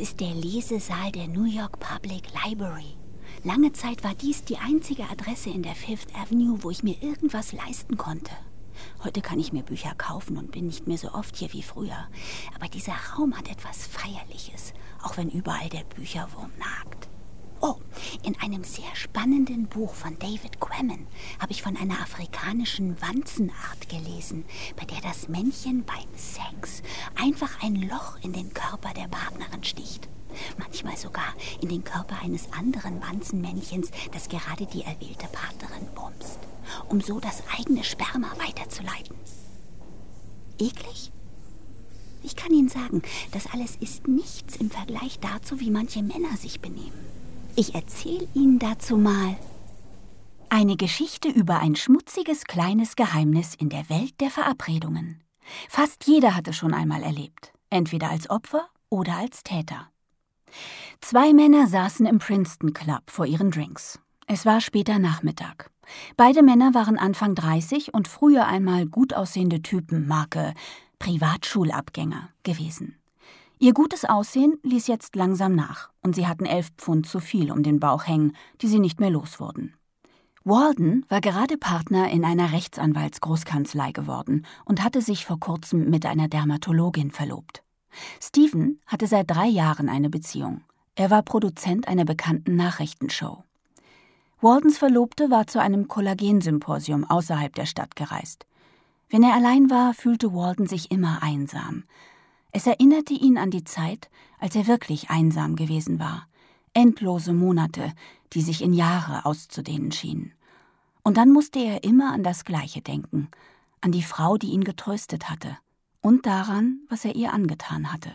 ist der Lesesaal der New York Public Library. Lange Zeit war dies die einzige Adresse in der Fifth Avenue, wo ich mir irgendwas leisten konnte. Heute kann ich mir Bücher kaufen und bin nicht mehr so oft hier wie früher. Aber dieser Raum hat etwas Feierliches, auch wenn überall der Bücherwurm nagt. Oh, in einem sehr spannenden Buch von David Quammen habe ich von einer afrikanischen Wanzenart gelesen, bei der das Männchen beim Sex einfach ein Loch in den Körper der Partnerin sticht. Manchmal sogar in den Körper eines anderen Wanzenmännchens, das gerade die erwählte Partnerin bumst, um so das eigene Sperma weiterzuleiten. Eklig? Ich kann Ihnen sagen, das alles ist nichts im Vergleich dazu, wie manche Männer sich benehmen. Ich erzähle Ihnen dazu mal eine Geschichte über ein schmutziges kleines Geheimnis in der Welt der Verabredungen. Fast jeder hat es schon einmal erlebt, entweder als Opfer oder als Täter. 2 Männer saßen im Princeton Club vor ihren Drinks. Es war später Nachmittag. Beide Männer waren Anfang 30 und früher einmal gut aussehende Typen, Marke Privatschulabgänger gewesen. Ihr gutes Aussehen ließ jetzt langsam nach und sie hatten 11 Pfund zu viel um den Bauch hängen, die sie nicht mehr los wurden. Walden war gerade Partner in einer Rechtsanwaltsgroßkanzlei geworden und hatte sich vor kurzem mit einer Dermatologin verlobt. Stephen hatte seit 3 Jahren eine Beziehung. Er war Produzent einer bekannten Nachrichtenshow. Waldens Verlobte war zu einem Kollagensymposium außerhalb der Stadt gereist. Wenn er allein war, fühlte Walden sich immer einsam. Es erinnerte ihn an die Zeit, als er wirklich einsam gewesen war. Endlose Monate, die sich in Jahre auszudehnen schienen. Und dann musste er immer an das Gleiche denken, an die Frau, die ihn getröstet hatte, und daran, was er ihr angetan hatte.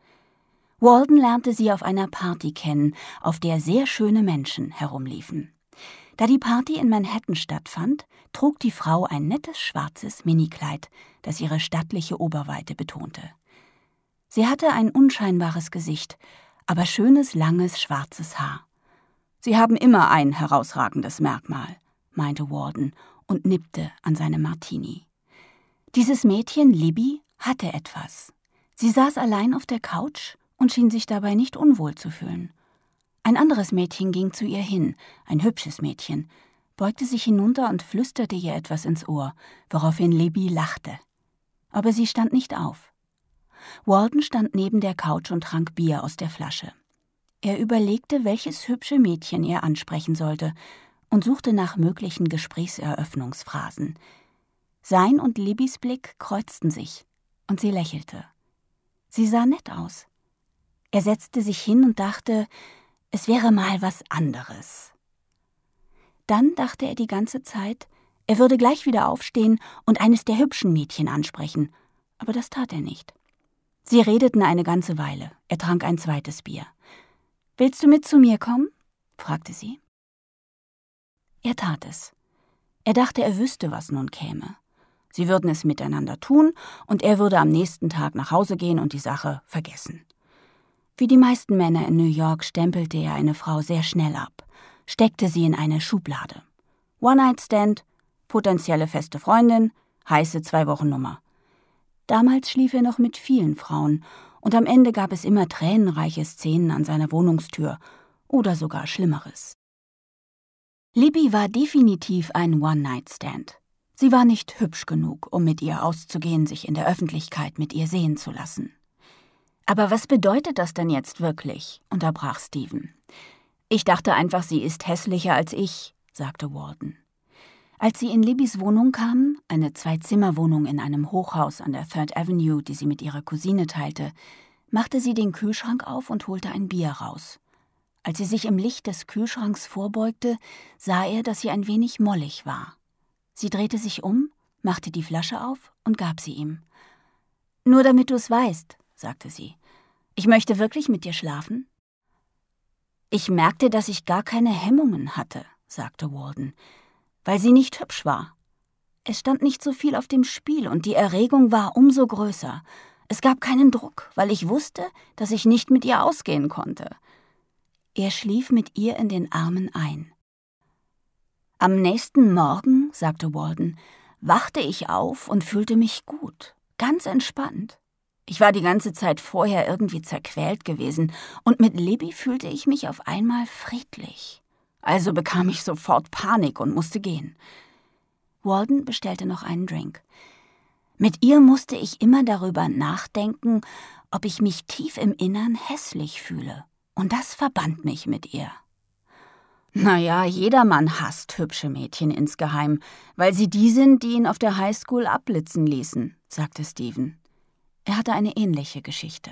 Walden lernte sie auf einer Party kennen, auf der sehr schöne Menschen herumliefen. Da die Party in Manhattan stattfand, trug die Frau ein nettes schwarzes Minikleid, das ihre stattliche Oberweite betonte. Sie hatte ein unscheinbares Gesicht, aber schönes, langes, schwarzes Haar. »Sie haben immer ein herausragendes Merkmal«, meinte Walden und nippte an seinem Martini. Dieses Mädchen, Libby, hatte etwas. Sie saß allein auf der Couch und schien sich dabei nicht unwohl zu fühlen. Ein anderes Mädchen ging zu ihr hin, ein hübsches Mädchen, beugte sich hinunter und flüsterte ihr etwas ins Ohr, woraufhin Libby lachte. Aber sie stand nicht auf. Walden stand neben der Couch und trank Bier aus der Flasche. Er überlegte, welches hübsche Mädchen er ansprechen sollte und suchte nach möglichen Gesprächseröffnungsphrasen. Sein und Libbys Blick kreuzten sich und sie lächelte. Sie sah nett aus. Er setzte sich hin und dachte, es wäre mal was anderes. Dann dachte er die ganze Zeit, er würde gleich wieder aufstehen und eines der hübschen Mädchen ansprechen, aber das tat er nicht. Sie redeten eine ganze Weile. Er trank ein zweites Bier. »Willst du mit zu mir kommen?« fragte sie. Er tat es. Er dachte, er wüsste, was nun käme. Sie würden es miteinander tun und er würde am nächsten Tag nach Hause gehen und die Sache vergessen. Wie die meisten Männer in New York stempelte er eine Frau sehr schnell ab, steckte sie in eine Schublade. One-Night-Stand, potenzielle feste Freundin, heiße 2-Wochen-Nummer. Damals schlief er noch mit vielen Frauen und am Ende gab es immer tränenreiche Szenen an seiner Wohnungstür oder sogar Schlimmeres. Libby war definitiv ein One-Night-Stand. Sie war nicht hübsch genug, um mit ihr auszugehen, sich in der Öffentlichkeit mit ihr sehen zu lassen. »Aber was bedeutet das denn jetzt wirklich?« unterbrach Stephen. »Ich dachte einfach, sie ist hässlicher als ich«, sagte Walden. Als sie in Libbys Wohnung kamen, eine 2-Zimmer-Wohnung in einem Hochhaus an der Third Avenue, die sie mit ihrer Cousine teilte, machte sie den Kühlschrank auf und holte ein Bier raus. Als sie sich im Licht des Kühlschranks vorbeugte, sah er, dass sie ein wenig mollig war. Sie drehte sich um, machte die Flasche auf und gab sie ihm. »Nur damit du es weißt«, sagte sie. »Ich möchte wirklich mit dir schlafen?« »Ich merkte, dass ich gar keine Hemmungen hatte«, sagte Walden, »weil sie nicht hübsch war. Es stand nicht so viel auf dem Spiel und die Erregung war umso größer. Es gab keinen Druck, weil ich wusste, dass ich nicht mit ihr ausgehen konnte.« Er schlief mit ihr in den Armen ein. »Am nächsten Morgen«, sagte Walden, »wachte ich auf und fühlte mich gut, ganz entspannt. Ich war die ganze Zeit vorher irgendwie zerquält gewesen und mit Libby fühlte ich mich auf einmal friedlich. Also bekam ich sofort Panik und musste gehen. Walden bestellte noch einen Drink. Mit ihr musste ich immer darüber nachdenken, ob ich mich tief im Innern hässlich fühle. Und das verband mich mit ihr. Naja, jedermann hasst hübsche Mädchen insgeheim, weil sie die sind, die ihn auf der Highschool abblitzen ließen, sagte Stephen. Er hatte eine ähnliche Geschichte.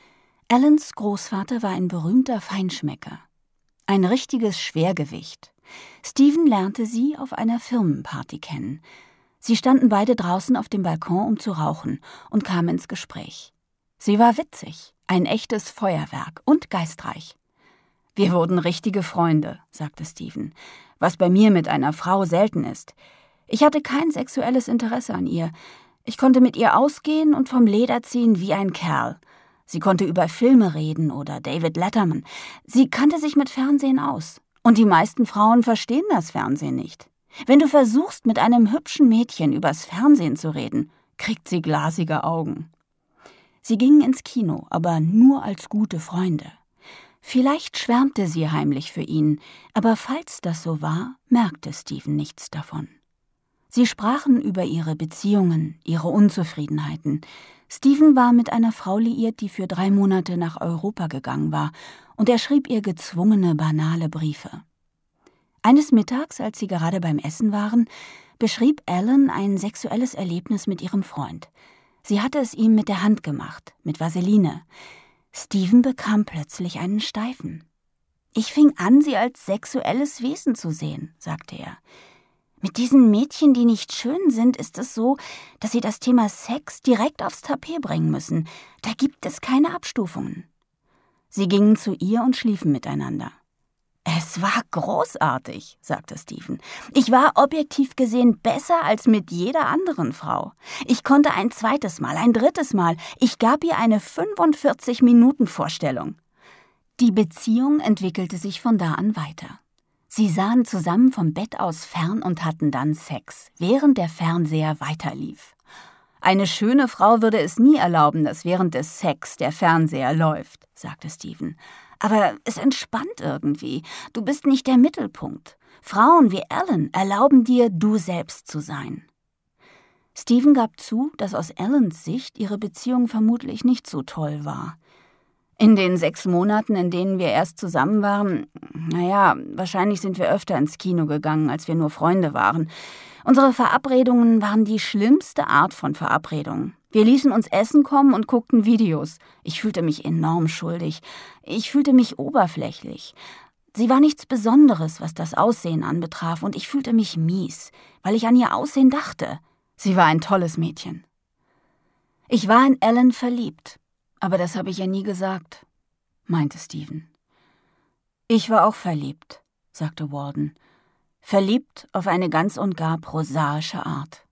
Allens Großvater war ein berühmter Feinschmecker. Ein richtiges Schwergewicht. Stephen lernte sie auf einer Firmenparty kennen. Sie standen beide draußen auf dem Balkon, um zu rauchen, und kamen ins Gespräch. Sie war witzig, ein echtes Feuerwerk und geistreich. »Wir wurden richtige Freunde«, sagte Stephen, was bei mir mit einer Frau selten ist. Ich hatte kein sexuelles Interesse an ihr. Ich konnte mit ihr ausgehen und vom Leder ziehen wie ein Kerl. Sie konnte über Filme reden oder David Letterman. Sie kannte sich mit Fernsehen aus. Und die meisten Frauen verstehen das Fernsehen nicht. Wenn du versuchst, mit einem hübschen Mädchen übers Fernsehen zu reden, kriegt sie glasige Augen. Sie gingen ins Kino, aber nur als gute Freunde. Vielleicht schwärmte sie heimlich für ihn, aber falls das so war, merkte Stephen nichts davon. Sie sprachen über ihre Beziehungen, ihre Unzufriedenheiten. Stephen war mit einer Frau liiert, die für 3 Monate nach Europa gegangen war, und er schrieb ihr gezwungene, banale Briefe. Eines Mittags, als sie gerade beim Essen waren, beschrieb Alan ein sexuelles Erlebnis mit ihrem Freund. Sie hatte es ihm mit der Hand gemacht, mit Vaseline. Stephen bekam plötzlich einen Steifen. »Ich fing an, sie als sexuelles Wesen zu sehen«, sagte er. »Mit diesen Mädchen, die nicht schön sind, ist es so, dass sie das Thema Sex direkt aufs Tapet bringen müssen. Da gibt es keine Abstufungen.« Sie gingen zu ihr und schliefen miteinander. »Es war großartig«, sagte Stephen. »Ich war objektiv gesehen besser als mit jeder anderen Frau. Ich konnte ein 2. Mal, ein 3. Mal. Ich gab ihr eine 45-Minuten-Vorstellung.« Die Beziehung entwickelte sich von da an weiter. Sie sahen zusammen vom Bett aus fern und hatten dann Sex, während der Fernseher weiterlief. »Eine schöne Frau würde es nie erlauben, dass während des Sex der Fernseher läuft«, sagte Stephen. »Aber es entspannt irgendwie. Du bist nicht der Mittelpunkt. Frauen wie Alan erlauben dir, du selbst zu sein.« Stephen gab zu, dass aus Allens Sicht ihre Beziehung vermutlich nicht so toll war. In den 6 Monaten, in denen wir erst zusammen waren, wahrscheinlich sind wir öfter ins Kino gegangen, als wir nur Freunde waren. Unsere Verabredungen waren die schlimmste Art von Verabredungen. Wir ließen uns essen kommen und guckten Videos. Ich fühlte mich enorm schuldig. Ich fühlte mich oberflächlich. Sie war nichts Besonderes, was das Aussehen anbetraf, und ich fühlte mich mies, weil ich an ihr Aussehen dachte. Sie war ein tolles Mädchen. Ich war in Alan verliebt, aber das habe ich ihr nie gesagt, meinte Stephen. Ich war auch verliebt, sagte Walden. Verliebt auf eine ganz und gar prosaische Art.